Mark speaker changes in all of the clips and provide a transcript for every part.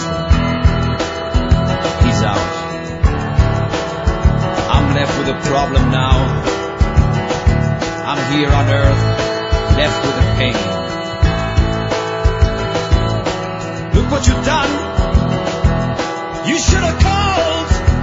Speaker 1: He's out. I'm left with a problem now. I'm here on earth, left with the pain. Look what you've done. You should have called.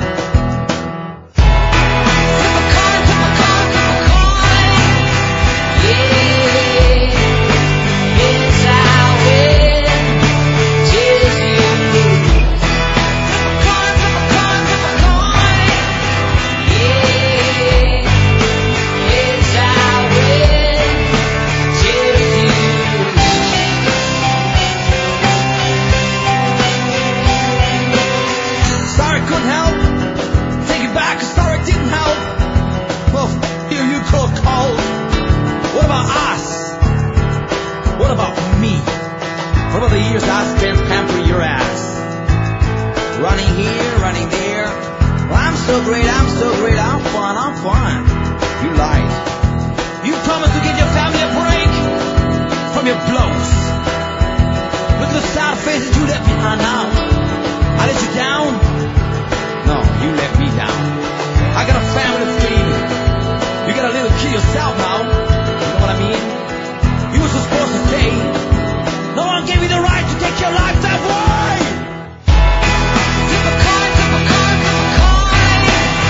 Speaker 1: What about us? What about me? What about the years I spent pampering your ass? Running here, running there. Well, I'm so great, I'm fine. You lied. You promised to give your family a break from your blows. Look at the sad faces you left behind now. I let you down? No, you let me down. I got a family to feed. You got a little kid yourself now. You know what I mean? You were supposed to stay. No one gave you the right to take your life that way. Flip a coin, flip a coin, flip a coin.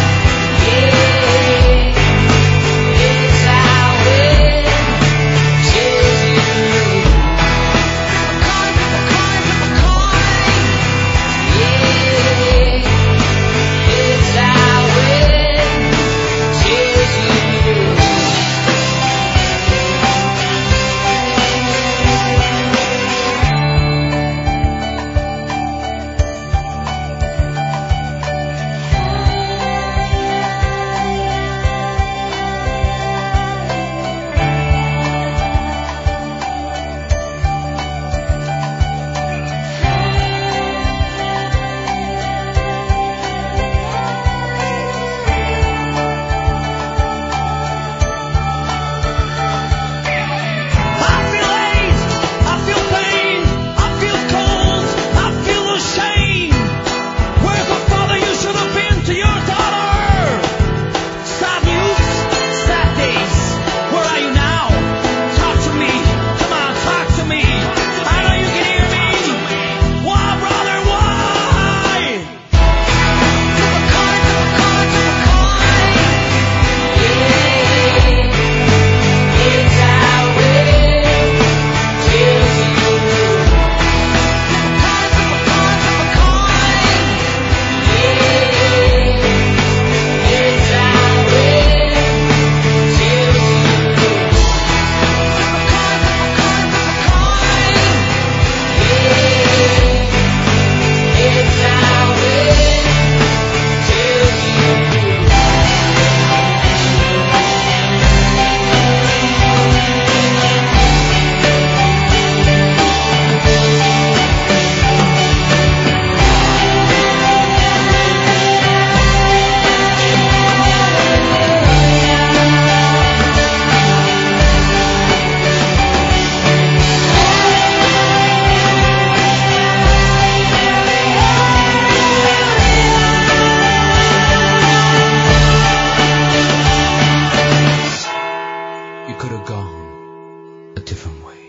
Speaker 1: Yeah, it's our way. Choose you. Flip a coin, flip a coin, flip a coin. Yeah, it's our way. Choose you. You could have gone a different way.